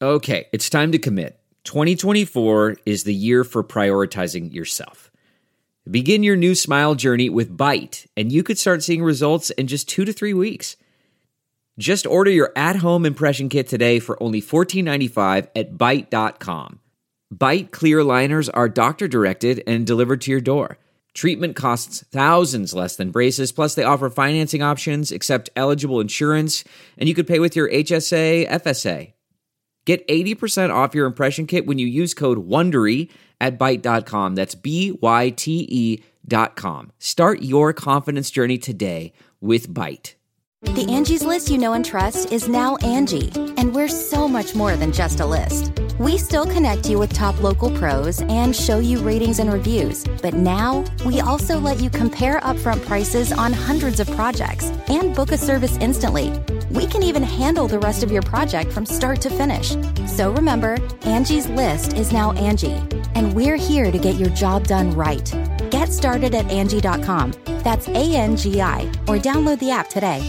Okay, it's time to commit. 2024 is the year for prioritizing yourself. Begin your new smile journey with Byte, and you could start seeing results in just 2 to 3 weeks. Just order your at-home impression kit today for only $14.95 at Byte.com. Byte clear liners are doctor-directed and delivered to your door. Treatment costs thousands less than braces, plus they offer financing options, accept eligible insurance, and you could pay with your HSA, FSA. Get 80% off your impression kit when you use code WONDERY at Byte.com. That's BYTE.com. Start your confidence journey today with Byte. The Angie's List you know and trust is now Angie, and we're so much more than just a list. We still connect you with top local pros and show you ratings and reviews, but now we also let you compare upfront prices on hundreds of projects and book a service instantly. We can even handle the rest of your project from start to finish. So remember, Angie's List is now Angie, and we're here to get your job done right. Get started at Angie.com. That's ANGI, or download the app today.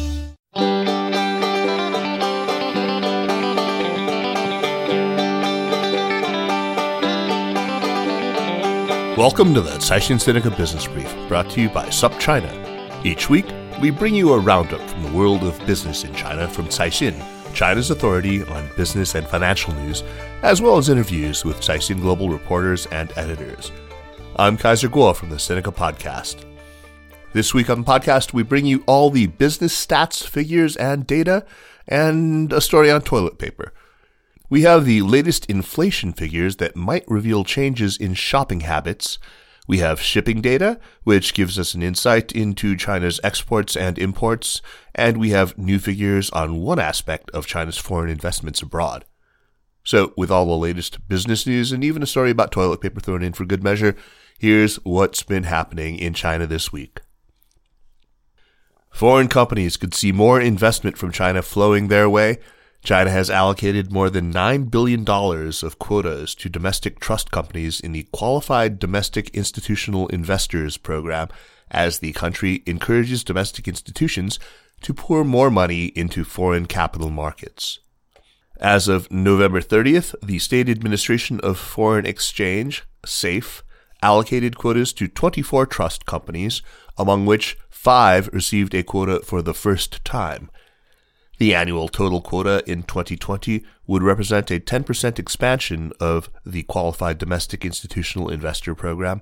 Welcome to the Caixin Sinica Business Brief, brought to you by SupChina. Each week, we bring you a roundup from the world of business in China from Caixin, China's authority on business and financial news, as well as interviews with Caixin Global reporters and editors. I'm Kaiser Kuo from the Sinica Podcast. This week on the podcast, we bring you all the business stats, figures, and data, and a story on toilet paper. We have the latest inflation figures that might reveal changes in shopping habits. We have shipping data, which gives us an insight into China's exports and imports, and we have new figures on one aspect of China's foreign investments abroad. So, with all the latest business news and even a story about toilet paper thrown in for good measure, here's what's been happening in China this week. Foreign companies could see more investment from China flowing their way. China has allocated more than $9 billion of quotas to domestic trust companies in the Qualified Domestic Institutional Investors program as the country encourages domestic institutions to pour more money into foreign capital markets. As of November 30th, the State Administration of Foreign Exchange, SAFE, allocated quotas to 24 trust companies, among which 5 received a quota for the first time. The annual total quota in 2020 would represent a 10% expansion of the Qualified Domestic Institutional Investor Program.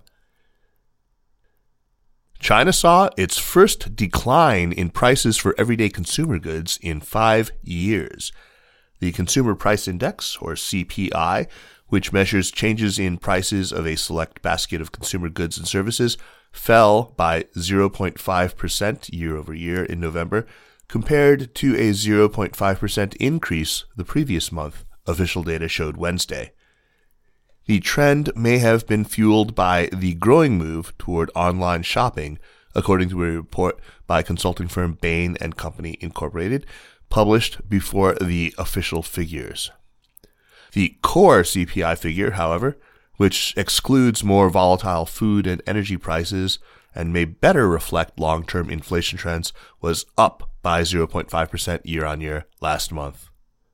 China saw its first decline in prices for everyday consumer goods in 5 years. The Consumer Price Index, or CPI, which measures changes in prices of a select basket of consumer goods and services, fell by 0.5% year over year in November, compared to a 0.5% increase the previous month, official data showed Wednesday. The trend may have been fueled by the growing move toward online shopping, according to a report by consulting firm Bain & Company Incorporated, published before the official figures. The core CPI figure, however, which excludes more volatile food and energy prices and may better reflect long-term inflation trends, was up by 0.5% year-on-year last month.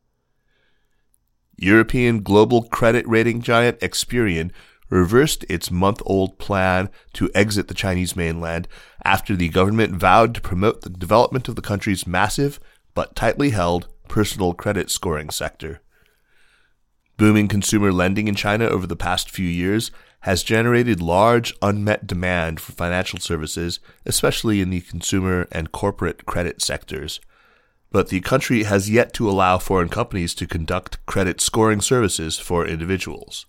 European global credit rating giant Experian reversed its month-old plan to exit the Chinese mainland after the government vowed to promote the development of the country's massive but tightly held personal credit scoring sector. Booming consumer lending in China over the past few years has generated large unmet demand for financial services, especially in the consumer and corporate credit sectors. But the country has yet to allow foreign companies to conduct credit scoring services for individuals.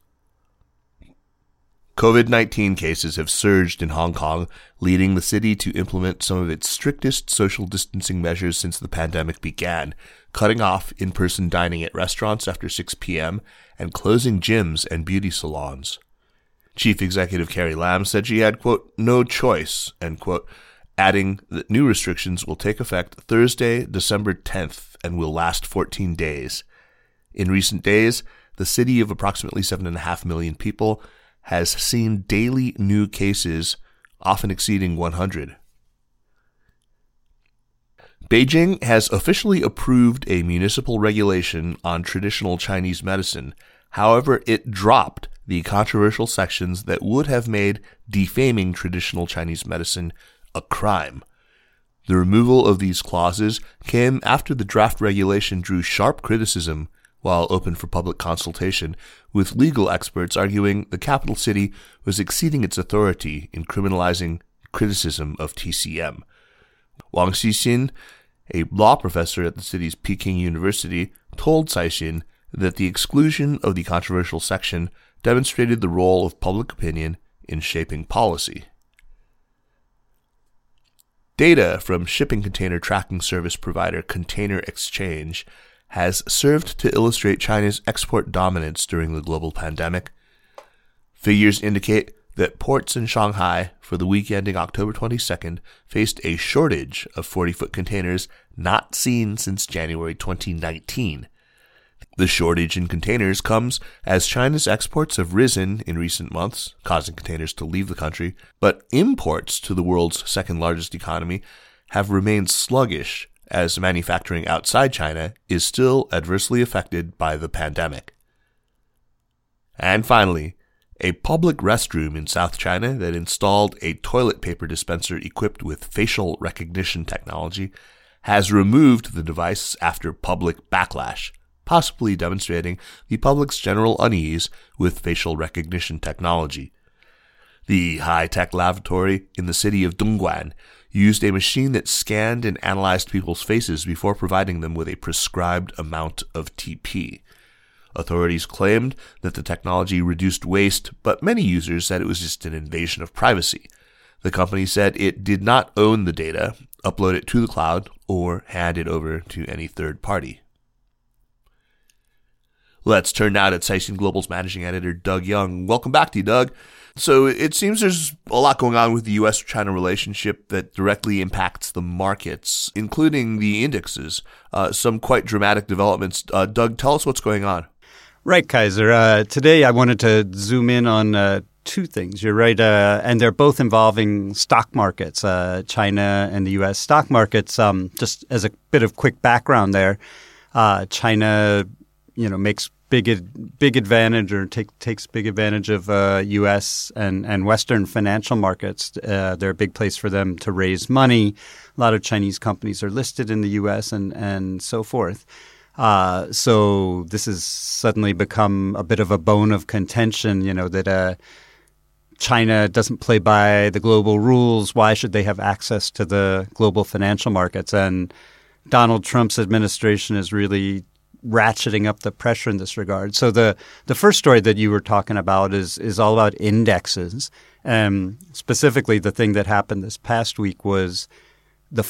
COVID-19 cases have surged in Hong Kong, leading the city to implement some of its strictest social distancing measures since the pandemic began, cutting off in-person dining at restaurants after 6 p.m. and closing gyms and beauty salons. Chief Executive Carrie Lam said she had, quote, no choice, end quote, adding that new restrictions will take effect Thursday, December 10th, and will last 14 days. In recent days, the city of approximately 7.5 million people has seen daily new cases, often exceeding 100. Beijing has officially approved a municipal regulation on traditional Chinese medicine. However, it dropped the controversial sections that would have made defaming traditional Chinese medicine a crime. The removal of these clauses came after the draft regulation drew sharp criticism while open for public consultation, with legal experts arguing the capital city was exceeding its authority in criminalizing criticism of TCM. Wang Xixin, a law professor at the city's Peking University, told Caixin that the exclusion of the controversial section demonstrated the role of public opinion in shaping policy. Data from shipping container tracking service provider Container Exchange has served to illustrate China's export dominance during the global pandemic. Figures indicate that ports in Shanghai for the week ending October 22nd faced a shortage of 40-foot containers not seen since January 2019. The shortage in containers comes as China's exports have risen in recent months, causing containers to leave the country, but imports to the world's second-largest economy have remained sluggish as manufacturing outside China is still adversely affected by the pandemic. And finally, a public restroom in South China that installed a toilet paper dispenser equipped with facial recognition technology has removed the device after public backlash, possibly demonstrating the public's general unease with facial recognition technology. The high-tech lavatory in the city of Dongguan used a machine that scanned and analyzed people's faces before providing them with a prescribed amount of TP. Authorities claimed that the technology reduced waste, but many users said it was just an invasion of privacy. The company said it did not own the data, upload it to the cloud, or hand it over to any third party. Let's turn now to Caixin Global's managing editor, Doug Young. Welcome back to you, Doug. So it seems there's a lot going on with the U.S.-China relationship that directly impacts the markets, including the indexes. Some quite dramatic developments. Doug, tell us what's going on. Right, Kaiser. Today I wanted to zoom in on two things. You're right, and they're both involving stock markets, China and the U.S. stock markets. Just as a bit of quick background there, China, makes big advantage or takes big advantage of U.S. and Western financial markets. They're a big place for them to raise money. A lot of Chinese companies are listed in the U.S. and so forth. So this has suddenly become a bit of a bone of contention, that China doesn't play by the global rules. Why should they have access to the global financial markets? And Donald Trump's administration is really ratcheting up the pressure in this regard. So the first story that you were talking about is all about indexes. Specifically, the thing that happened this past week was the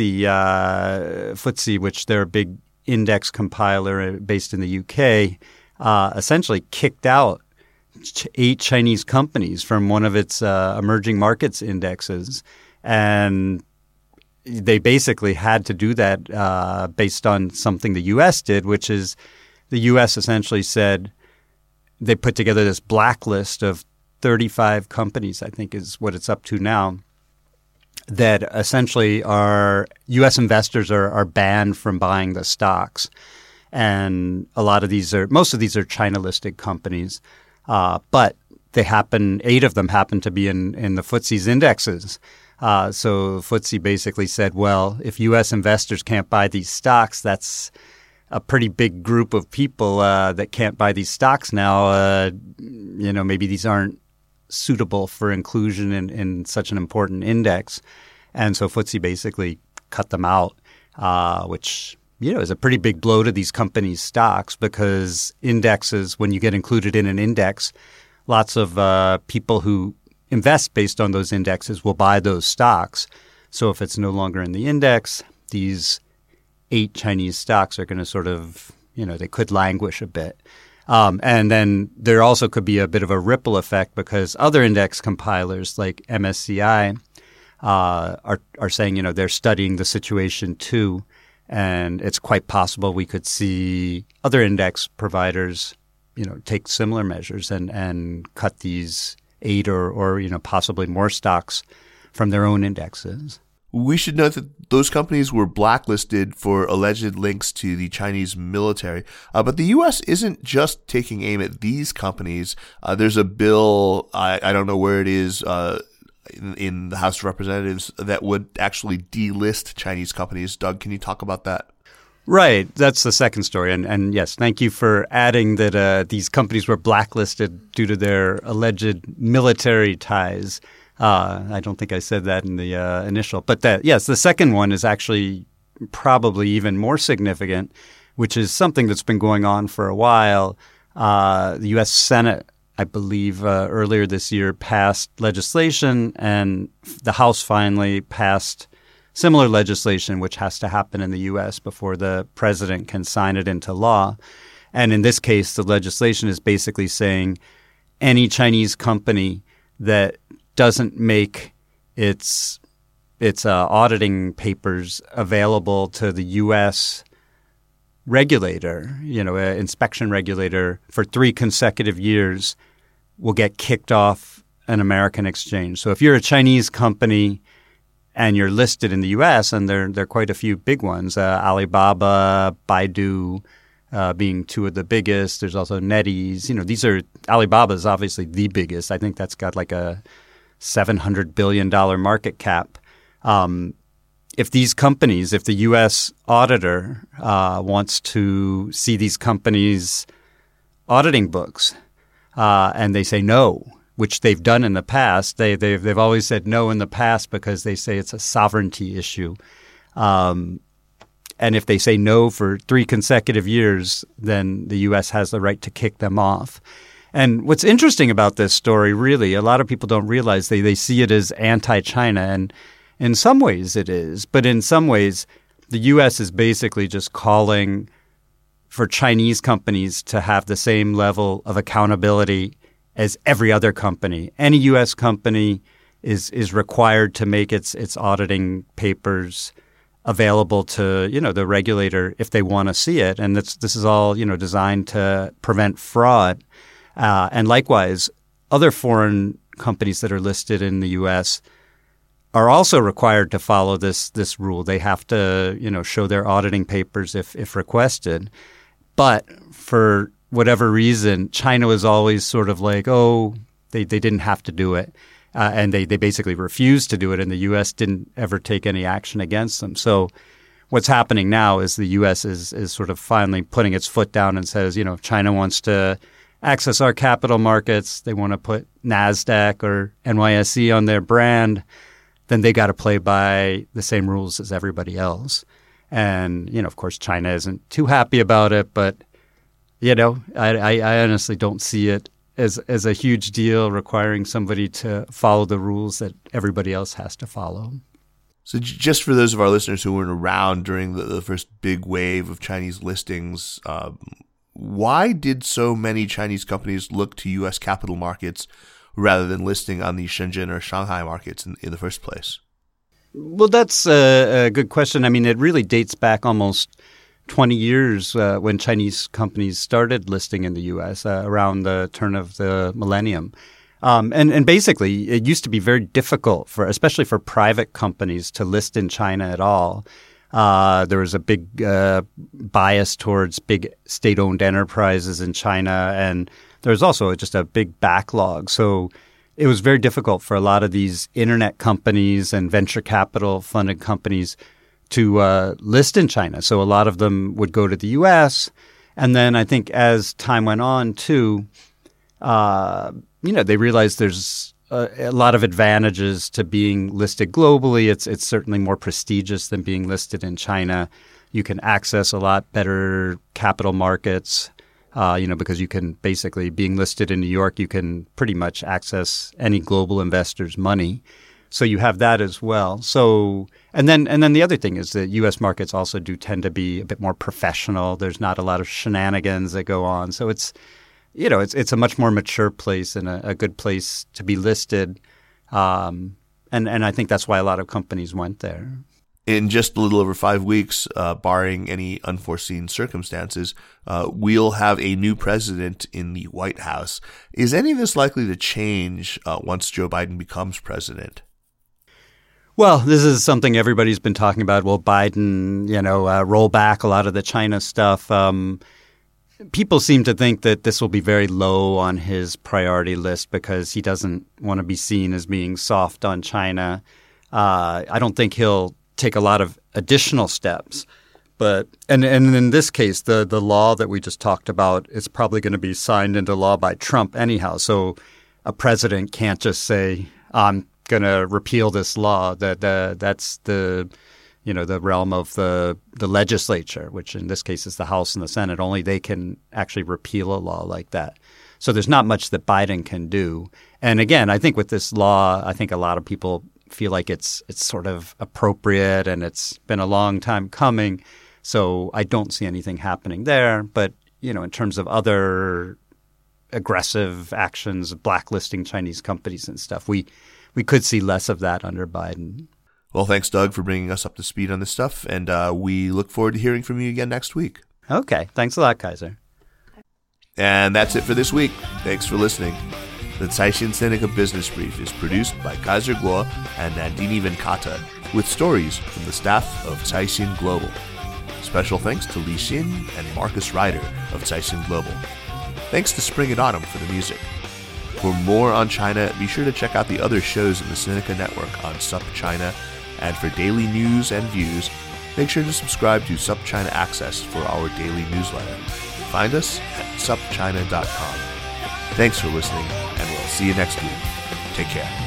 FTSE, which they're a big index compiler based in the UK, essentially kicked out 8 Chinese companies from one of its emerging markets indexes. And they basically had to do that based on something the U.S. did, which is the U.S. essentially said they put together this blacklist of 35 companies, I think is what it's up to now, that essentially are U.S. investors are banned from buying the stocks. And most of these are China-listed companies, but 8 of them happen to be in the FTSE's indexes. So FTSE basically said, well, if U.S. investors can't buy these stocks, that's a pretty big group of people that can't buy these stocks now. Maybe these aren't suitable for inclusion in such an important index. And so FTSE basically cut them out, which is a pretty big blow to these companies' stocks, because indexes, when you get included in an index, lots of people who invest based on those indexes will buy those stocks. So if it's no longer in the index, these 8 Chinese stocks are going to sort of, they could languish a bit. And then there also could be a bit of a ripple effect, because other index compilers like MSCI are saying, they're studying the situation too. And it's quite possible we could see other index providers, take similar measures and cut these 8 or possibly more stocks from their own indexes. We should note that those companies were blacklisted for alleged links to the Chinese military. But the U.S. isn't just taking aim at these companies. There's a bill, I don't know where it is, in the House of Representatives that would actually delist Chinese companies. Doug, can you talk about that? Right. That's the second story. And yes, thank you for adding that these companies were blacklisted due to their alleged military ties. I don't think I said that in the initial. But yes, the second one is actually probably even more significant, which is something that's been going on for a while. The U.S. Senate, I believe, earlier this year passed legislation, and the House finally passed similar legislation, which has to happen in the U.S. before the president can sign it into law. And in this case, the legislation is basically saying any Chinese company that doesn't make its auditing papers available to the U.S. regulator, inspection regulator, for 3 consecutive years will get kicked off an American exchange. So if you're a Chinese company and you're listed in the U.S., and there are quite a few big ones, Alibaba, Baidu being 2 of the biggest. There's also NetEase. Alibaba is obviously the biggest. I think that's got like a $700 billion market cap. If the U.S. auditor wants to see these companies' auditing books and they say no, which they've done in the past. They've always said no in the past because they say it's a sovereignty issue. And if they say no for 3 consecutive years, then the U.S. has the right to kick them off. And what's interesting about this story, really, a lot of people don't realize they see it as anti-China. And in some ways it is. But in some ways, the U.S. is basically just calling for Chinese companies to have the same level of accountability as every other company. Any U.S. company is required to make its auditing papers available to the regulator if they want to see it, and this is all designed to prevent fraud. And likewise, other foreign companies that are listed in the U.S. are also required to follow this rule. They have to show their auditing papers if requested. But for whatever reason, China was always sort of like, they didn't have to do it. And they basically refused to do it, and the U.S. didn't ever take any action against them. So what's happening now is the U.S. is sort of finally putting its foot down and says, if China wants to access our capital markets, they want to put NASDAQ or NYSE on their brand, then they got to play by the same rules as everybody else. And, of course, China isn't too happy about it, but, I honestly don't see it as a huge deal requiring somebody to follow the rules that everybody else has to follow. So just for those of our listeners who weren't around during the first big wave of Chinese listings, why did so many Chinese companies look to U.S. capital markets rather than listing on the Shenzhen or Shanghai markets in the first place? Well, that's a good question. I mean, it really dates back almost 20 years when Chinese companies started listing in the U.S. Around the turn of the millennium. And basically, it used to be very difficult especially for private companies to list in China at all. There was a big bias towards big state-owned enterprises in China, and there was also just a big backlog. So it was very difficult for a lot of these internet companies and venture capital funded companies to list in China. So a lot of them would go to the U.S. And then I think as time went on, too, they realized there's a lot of advantages to being listed globally. It's certainly more prestigious than being listed in China. You can access a lot better capital markets, because you can basically, being listed in New York, you can pretty much access any global investor's money. So you have that as well. So and then the other thing is that U.S. markets also do tend to be a bit more professional. There's not a lot of shenanigans that go on. So it's a much more mature place and a good place to be listed. And I think that's why a lot of companies went there. In just a little over 5 weeks, barring any unforeseen circumstances, we'll have a new president in the White House. Is any of this likely to change once Joe Biden becomes president? Well, this is something everybody's been talking about. Will Biden, roll back a lot of the China stuff? People seem to think that this will be very low on his priority list because he doesn't want to be seen as being soft on China. I don't think he'll take a lot of additional steps. But and in this case, the law that we just talked about is probably going to be signed into law by Trump anyhow. So a president can't just say, I'm going to repeal this law. That's the realm of the legislature, which in this case is the House and the Senate. Only they can actually repeal a law like that. So there's not much that Biden can do. And again, I think with this law, I think a lot of people feel like it's sort of appropriate and it's been a long time coming. So I don't see anything happening there. But, in terms of other aggressive actions, blacklisting Chinese companies and stuff, we could see less of that under Biden. Well, thanks, Doug, for bringing us up to speed on this stuff. And we look forward to hearing from you again next week. Okay. Thanks a lot, Kaiser. And that's it for this week. Thanks for listening. The Caixin Sinica Business Brief is produced by Kaiser Guo and Nandini Venkata, with stories from the staff of Caixin Global. Special thanks to Li Xin and Marcus Ryder of Caixin Global. Thanks to Spring and Autumn for the music. For more on China, be sure to check out the other shows in the Sinica Network on SupChina. And for daily news and views, make sure to subscribe to SupChina Access for our daily newsletter. Find us at supchina.com. Thanks for listening, and we'll see you next week. Take care.